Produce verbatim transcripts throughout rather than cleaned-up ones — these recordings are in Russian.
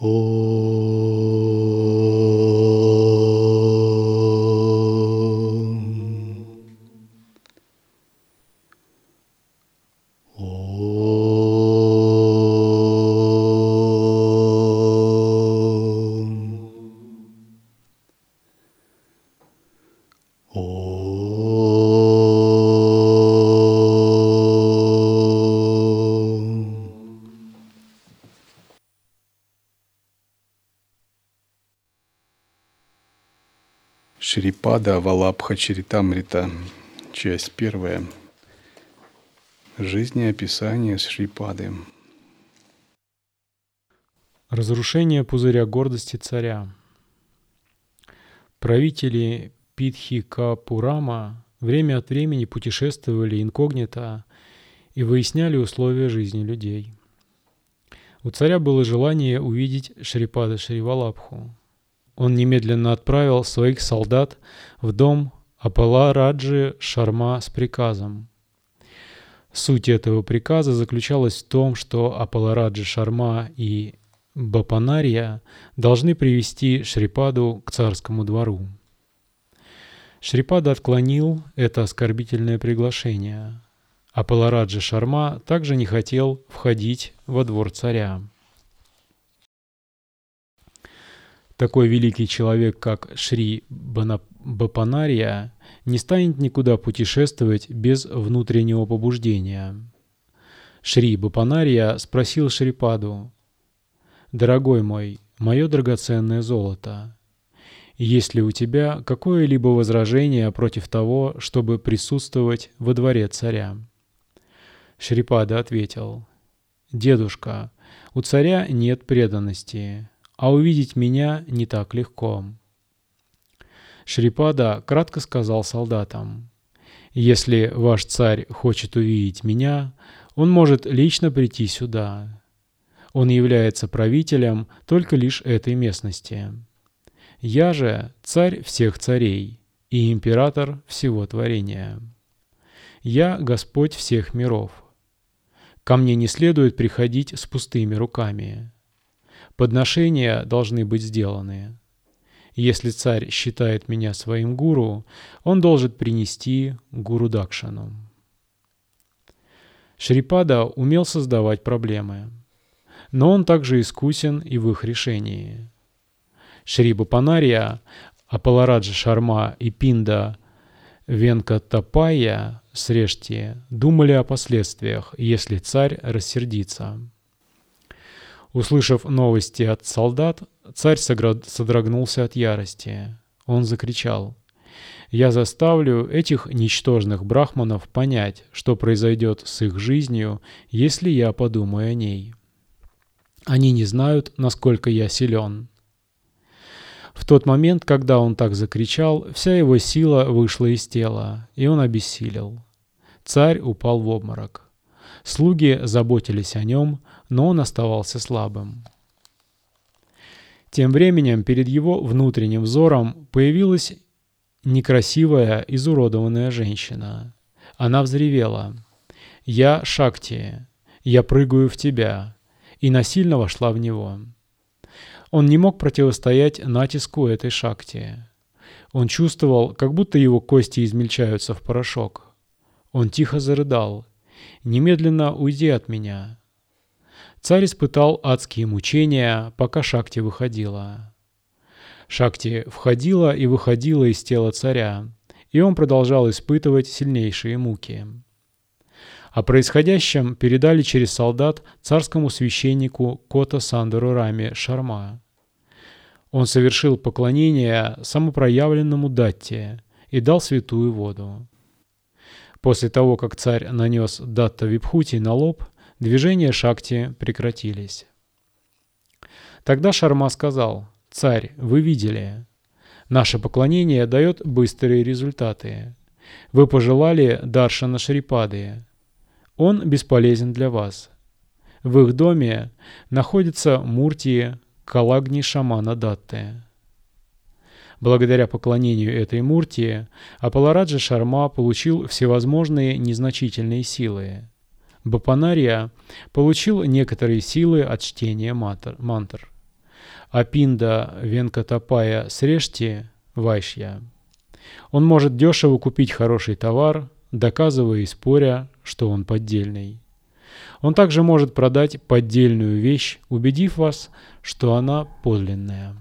Шрипада Валабха-чаритамрита, часть первая. Жизнеописание Шрипады. Разрушение пузыря гордости царя. Правители Питхикапурама время от времени путешествовали инкогнито и выясняли условия жизни людей. У царя было желание увидеть Шрипада Шривалабху. Он немедленно отправил своих солдат в дом Апалараджи Шарма с приказом. Суть этого приказа заключалась в том, что Апалараджи Шарма и Бапанария должны привести Шрипаду к царскому двору. Шрипада отклонил это оскорбительное приглашение. Апалараджи Шарма также не хотел входить во двор царя. Такой великий человек, как Шри Бапанария, не станет никуда путешествовать без внутреннего побуждения. Шри Бапанария спросил Шрипаду: «Дорогой мой, мое драгоценное золото, есть ли у тебя какое-либо возражение против того, чтобы присутствовать во дворе царя?» Шрипада ответил: «Дедушка, у царя нет преданности, а увидеть меня не так легко». Шрипада кратко сказал солдатам: «Если ваш царь хочет увидеть меня, он может лично прийти сюда. Он является правителем только лишь этой местности. Я же царь всех царей и император всего творения. Я Господь всех миров. Ко мне не следует приходить с пустыми руками. Подношения должны быть сделаны. Если царь считает меня своим гуру, он должен принести гуру Дакшану». Шрипада умел создавать проблемы, но он также искусен и в их решении. Шри Бапанария, Апалараджа Шарма и Пинда Венкатапайя Срешти думали о последствиях, если царь рассердится. Услышав новости от солдат, царь содрогнулся от ярости. Он закричал: «Я заставлю этих ничтожных брахманов понять, что произойдет с их жизнью, если я подумаю о ней. Они не знают, насколько я силен». В тот момент, когда он так закричал, вся его сила вышла из тела, и он обессилел. Царь упал в обморок. Слуги заботились о нем, но он оставался слабым. Тем временем перед его внутренним взором появилась некрасивая, изуродованная женщина. Она взревела: «Я Шакти, я прыгаю в тебя», и насильно вошла в него. Он не мог противостоять натиску этой Шакти. Он чувствовал, как будто его кости измельчаются в порошок. Он тихо зарыдал: «Немедленно уйди от меня». Царь испытал адские мучения, пока Шакти выходила. Шакти входила и выходила из тела царя, и он продолжал испытывать сильнейшие муки. О происходящем передали через солдат царскому священнику Кота Сандару Раме Шарма. Он совершил поклонение самопроявленному Датте и дал святую воду. После того, как царь нанес Датта Вибхути на лоб, движения Шакти прекратились. Тогда Шарма сказал: «Царь, вы видели. Наше поклонение дает быстрые результаты. Вы пожелали даршана Шрипады. Он бесполезен для вас. В их доме находится мурти Калагни Шамана Датты». Благодаря поклонению этой мурти Апалараджа Шарма получил всевозможные незначительные силы. Бапанария получил некоторые силы от чтения мантр. Апинда Венкатапая Срешти Вайшья. Он может дешево купить хороший товар, доказывая и споря, что он поддельный. Он также может продать поддельную вещь, убедив вас, что она подлинная.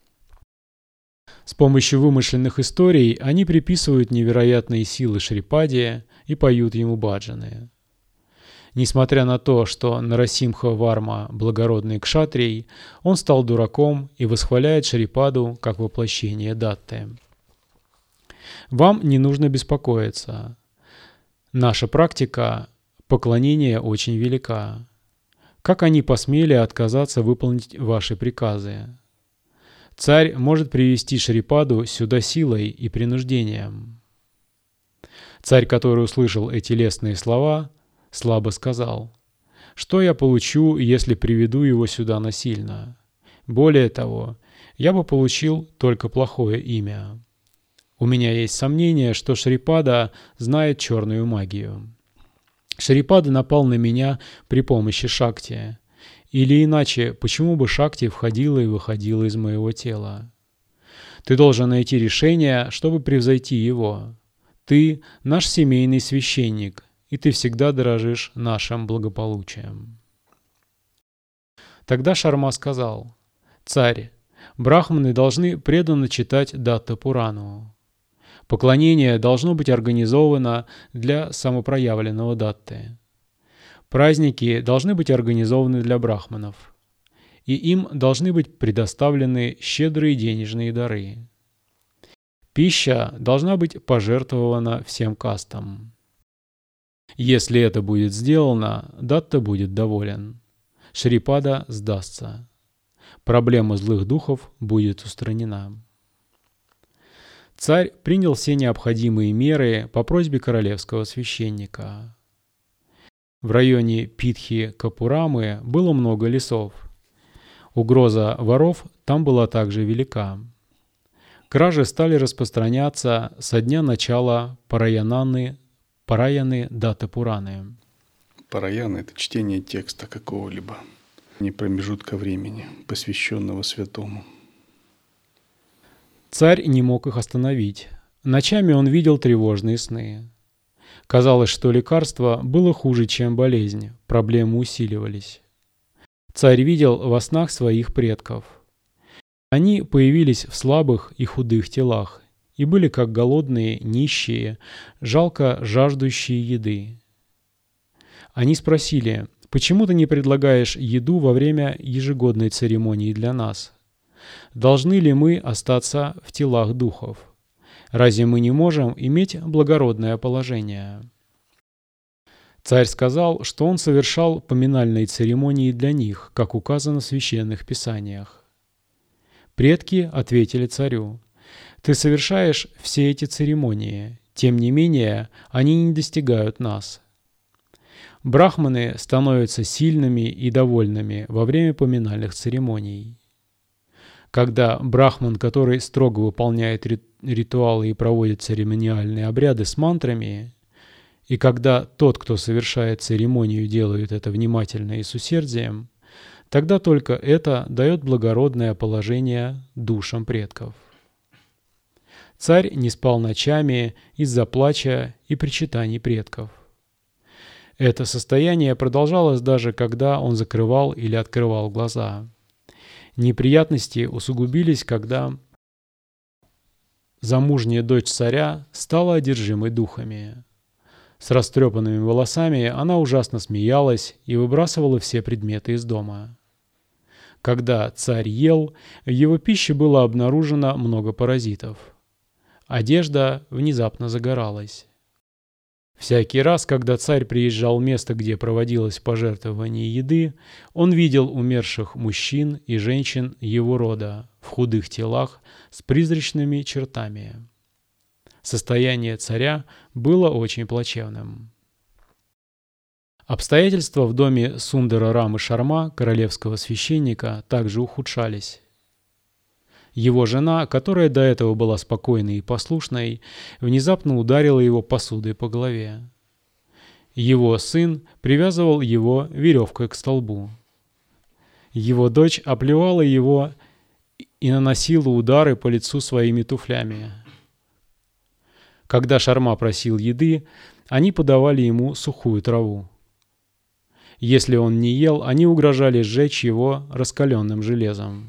С помощью вымышленных историй они приписывают невероятные силы Шрипаде и поют ему баджаны. Несмотря на то, что Нарасимха Варма – благородный кшатрий, он стал дураком и восхваляет Шрипаду как воплощение Датты. Вам не нужно беспокоиться. Наша практика поклонения очень велика. Как они посмели отказаться выполнить ваши приказы? Царь может привести Шрипаду сюда силой и принуждением. Царь, который услышал эти лестные слова, слабо сказал: «Что я получу, если приведу его сюда насильно? Более того, я бы получил только плохое имя. У меня есть сомнение, что Шрипада знает черную магию. Шрипада напал на меня при помощи Шакти. Или иначе, почему бы Шакти входила и выходила из моего тела? Ты должен найти решение, чтобы превзойти его. Ты – наш семейный священник, и ты всегда дорожишь нашим благополучием». Тогда Шарма сказал: «Царь, брахманы должны преданно читать Датта Пурану. Поклонение должно быть организовано для самопроявленного Датты. Праздники должны быть организованы для брахманов, и им должны быть предоставлены щедрые денежные дары. Пища должна быть пожертвована всем кастам. Если это будет сделано, Датта будет доволен. Шрипада сдастся. Проблема злых духов будет устранена». Царь принял все необходимые меры по просьбе королевского священника. В районе Питхи-Капурамы было много лесов. Угроза воров там была также велика. Кражи стали распространяться со дня начала Параянаны, Параяны Датта Пураны. Параяна – это чтение текста какого-либо, не промежутка времени, посвященного святому. Царь не мог их остановить. Ночами он видел тревожные сны. Казалось, что лекарство было хуже, чем болезнь, проблемы усиливались. Царь видел во снах своих предков. Они появились в слабых и худых телах и были как голодные, нищие, жалко жаждущие еды. Они спросили: «Почему ты не предлагаешь еду во время ежегодной церемонии для нас? Должны ли мы остаться в телах духов? Разве мы не можем иметь благородное положение?» Царь сказал, что он совершал поминальные церемонии для них, как указано в священных писаниях. Предки ответили царю: «Ты совершаешь все эти церемонии, тем не менее они не достигают нас. Брахманы становятся сильными и довольными во время поминальных церемоний. Когда брахман, который строго выполняет ритуалы и проводит церемониальные обряды с мантрами, и когда тот, кто совершает церемонию, делает это внимательно и с усердием, тогда только это дает благородное положение душам предков». Царь не спал ночами из-за плача и причитаний предков. Это состояние продолжалось даже когда он закрывал или открывал глаза. Неприятности усугубились, когда замужняя дочь царя стала одержимой духами. С растрепанными волосами она ужасно смеялась и выбрасывала все предметы из дома. Когда царь ел, в его пище было обнаружено много паразитов. Одежда внезапно загоралась. Всякий раз, когда царь приезжал в место, где проводилось пожертвование еды, он видел умерших мужчин и женщин его рода в худых телах с призрачными чертами. Состояние царя было очень плачевным. Обстоятельства в доме Сундара Рамы Шарма, королевского священника, также ухудшались. Его жена, которая до этого была спокойной и послушной, внезапно ударила его посудой по голове. Его сын привязывал его веревкой к столбу. Его дочь оплевала его и наносила удары по лицу своими туфлями. Когда Шарма просил еды, они подавали ему сухую траву. Если он не ел, они угрожали сжечь его раскаленным железом.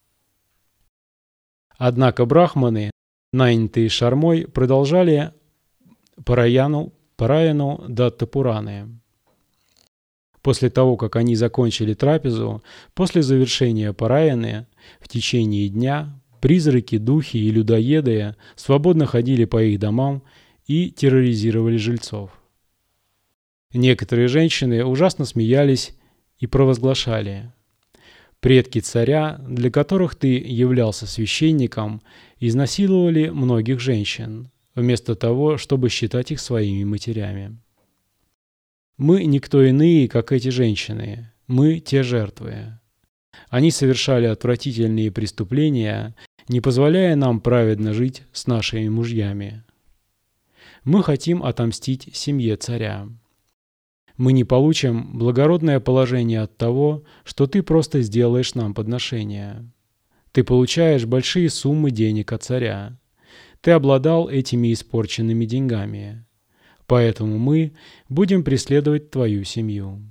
Однако брахманы, нанятые Шармой, продолжали параяну, параяну Датта Пураны. После того, как они закончили трапезу, после завершения параяны, в течение дня призраки, духи и людоеды свободно ходили по их домам и терроризировали жильцов. Некоторые женщины ужасно смеялись и провозглашали: «Предки царя, для которых ты являлся священником, изнасиловали многих женщин, вместо того, чтобы считать их своими матерями. Мы никто иные, как эти женщины, мы те жертвы. Они совершали отвратительные преступления, не позволяя нам праведно жить с нашими мужьями. Мы хотим отомстить семье царя. Мы не получим благородное положение от того, что ты просто сделаешь нам подношение. Ты получаешь большие суммы денег от царя. Ты обладал этими испорченными деньгами. Поэтому мы будем преследовать твою семью».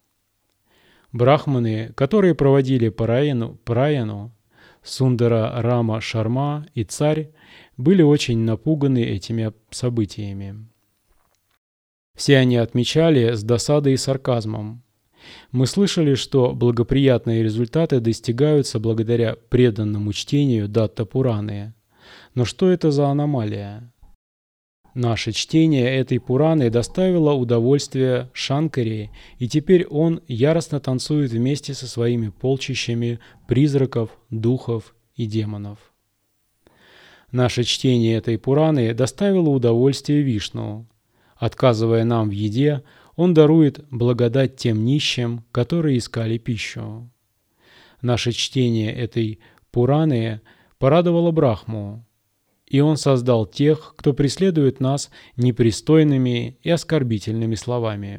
Брахманы, которые проводили параяну, параяну, Сундара Рама Шарма и царь, были очень напуганы этими событиями. Все они отмечали с досадой и сарказмом: «Мы слышали, что благоприятные результаты достигаются благодаря преданному чтению Датта Пураны. Но что это за аномалия? Наше чтение этой Пураны доставило удовольствие Шанкаре, и теперь он яростно танцует вместе со своими полчищами призраков, духов и демонов. Наше чтение этой Пураны доставило удовольствие Вишну. Отказывая нам в еде, он дарует благодать тем нищим, которые искали пищу. Наше чтение этой Пураны порадовало Брахму, и он создал тех, кто преследует нас непристойными и оскорбительными словами.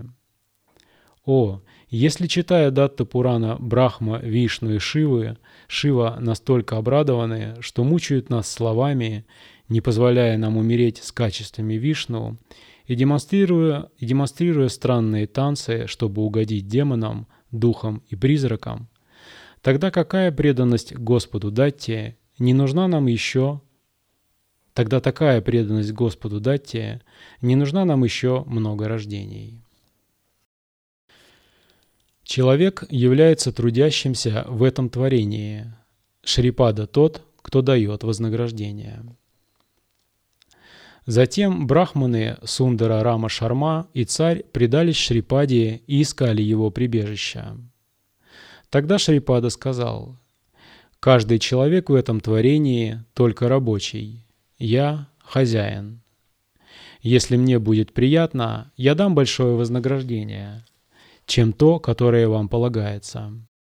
О, если, читая Датта Пурана, Брахма, Вишну и Шивы, Шива настолько обрадованы, что мучают нас словами, не позволяя нам умереть с качествами Вишну, и демонстрируя, и демонстрируя странные танцы, чтобы угодить демонам, духам и призракам, тогда какая преданность Господу Датте не нужна нам еще Тогда такая преданность Господу Датте не нужна нам еще много рождений. Человек является трудящимся в этом творении. Шрипада тот, кто дает вознаграждение. Затем брахманы Сундара Рама Шарма и царь предались Шрипаде и искали его прибежища. Тогда Шрипада сказал: «Каждый человек в этом творении только рабочий. Я хозяин. Если мне будет приятно, я дам большое вознаграждение, чем то, которое вам полагается.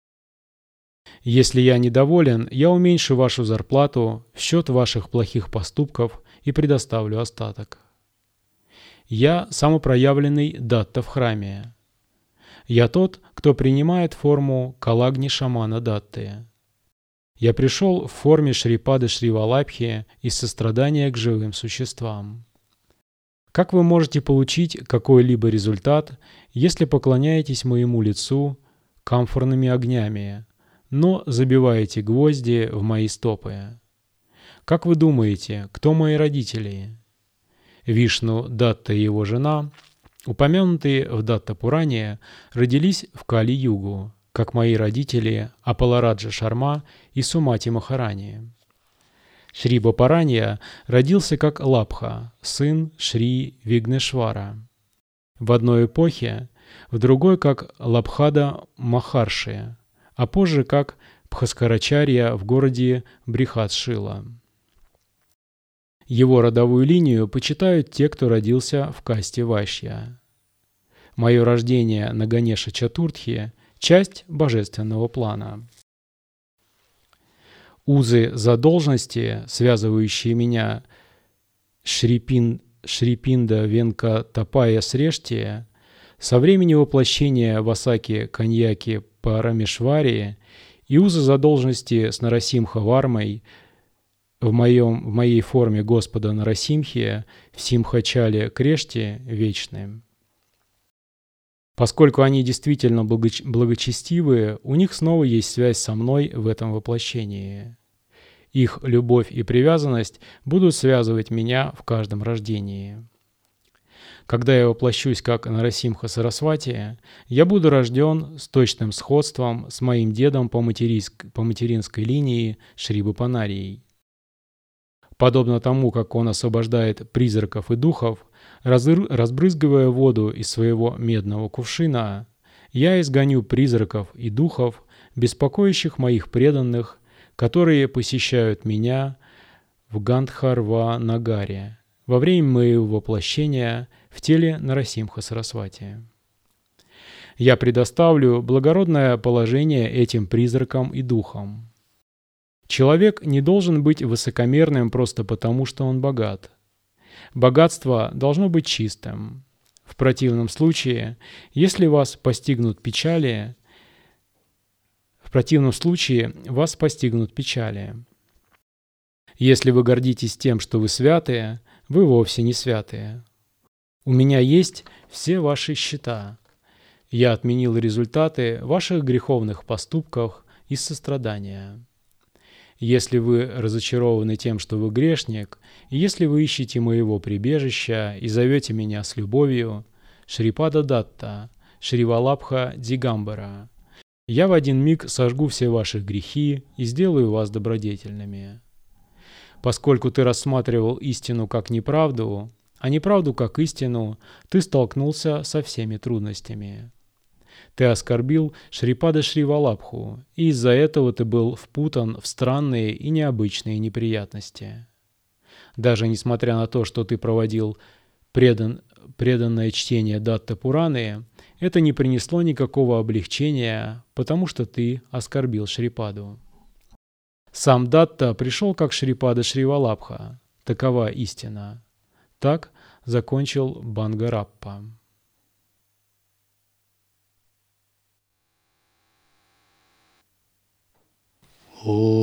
Если я недоволен, я уменьшу вашу зарплату в счет ваших плохих поступков и предоставлю остаток. Я самопроявленный Датта в храме. Я тот, кто принимает форму Калагни шамана Датты. Я пришел в форме Шрипады Шривалабхи из сострадания к живым существам. Как вы можете получить какой-либо результат, если поклоняетесь моему лицу камфорными огнями, но забиваете гвозди в мои стопы? Как вы думаете, кто мои родители? Вишну, Датта и его жена, упомянутые в Датта-Пуране, родились в Кали-югу, как мои родители Апалараджа Шарма и Сумати Махарани. Шри Бапаранья родился как Лабха, сын Шри Вигнешвара. В одной эпохе, в другой как Лабхада Махарши, а позже как Бхаскарачарья в городе Брихат-Шила. Его родовую линию почитают те, кто родился в касте Вайшья. Мое рождение на Ганеша Чатуртхи – часть божественного плана. Узы задолженности, связывающие меня Шрипин, Шрипинда Венкатапая Срештия, со времени воплощения Васаки Каньяки Парамешвари и узы задолженности с Нарасимха Вармой в, моем, в моей форме Господа Нарасимхи в Симхачале Креште вечны. Поскольку они действительно благочестивые, у них снова есть связь со мной в этом воплощении. Их любовь и привязанность будут связывать меня в каждом рождении. Когда я воплощусь как Нарасимха Сарасвати, я буду рожден с точным сходством с моим дедом по, материнск, по материнской линии Шри Бапанарией. Подобно тому, как он освобождает призраков и духов, разбрызгивая воду из своего медного кувшина, я изгоню призраков и духов, беспокоящих моих преданных, которые посещают меня в Гандхарва-Нагаре во время моего воплощения в теле Нарасимха Сарасвати. Я предоставлю благородное положение этим призракам и духам. Человек не должен быть высокомерным просто потому, что он богат. Богатство должно быть чистым. В противном случае, если вас постигнут печали, в противном случае вас постигнут печали. Если вы гордитесь тем, что вы святые, вы вовсе не святые. У меня есть все ваши счета. Я отменил результаты ваших греховных поступков из сострадания. Если вы разочарованы тем, что вы грешник, и если вы ищете моего прибежища и зовете меня с любовью, Шрипада Датта, Шривалабха Дигамбара, я в один миг сожгу все ваши грехи и сделаю вас добродетельными. Поскольку ты рассматривал истину как неправду, а неправду как истину, ты столкнулся со всеми трудностями. Ты оскорбил Шрипада Шривалабху, и из-за этого ты был впутан в странные и необычные неприятности. Даже несмотря на то, что ты проводил предан, преданное чтение Датта Пураны, это не принесло никакого облегчения, потому что ты оскорбил Шрипаду. Сам Датта пришел как Шрипада Шривалабха. Такова истина. Так закончил Бангараппа. О